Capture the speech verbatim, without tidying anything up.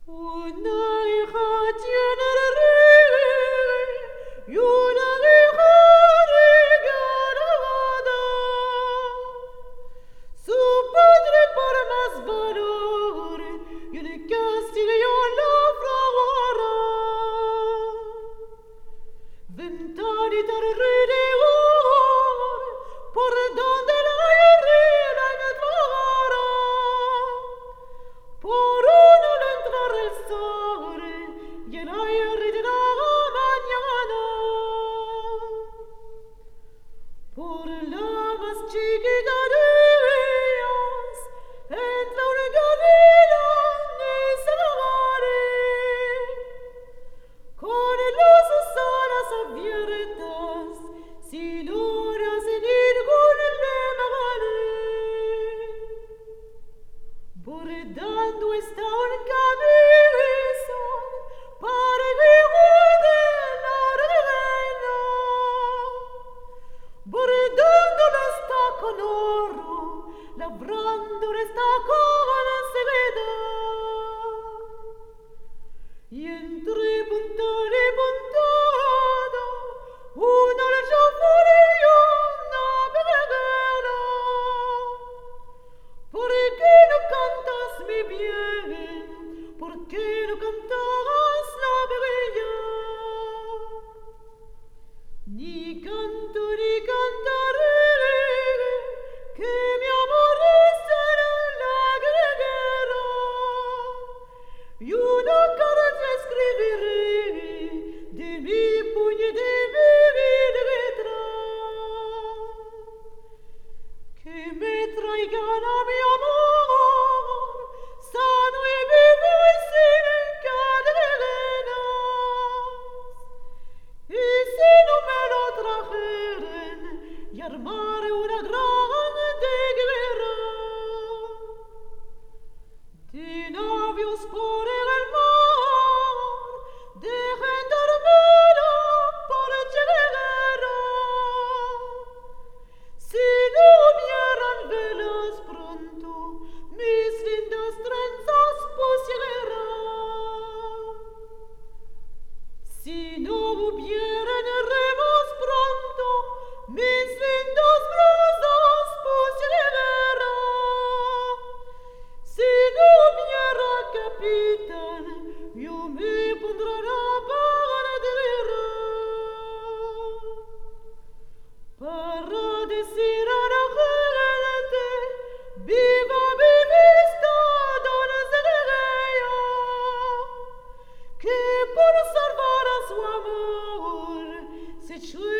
Una hija tiene rey y una hija regalada. Su padre por más valor y el castillo la fraguará. Ventanita alrededor por donde la herrera entrará. Por uno al entrar el sol y el aire de la mañana. Por la más chiquita de ellas entra un gavilán de salares con las alas abiertas sin horas y ningún lemare. Bordando está un camisa para el hijo de la reina. Bordándola está con oro, labrándola está con seda. Y entre puntada y puntada, una alfombra y una pedrera. ¿Por qué no cantas mi bien? ¿Por qué no cantas la bella? Ni canto ni cantaré, que mi amor será la guerra. Y una carta escribiré de mi puño y de mi letra. Que me traigan a mi amor sano y vivo y sin cadenas. Y si no me lo trajeren, y armaré una grande guerra de navios por el mar, de gendarmería por tierra. Si no hubieran velas pronto, mis lindas trenzas pusiera. Si no hubieran remos pronto, mis lindos brazos pusiera. Si no hubiera capitán, yo me pondré la bandera para decir a la gente: viva mi vista doncella, que por salvar a su amor se echó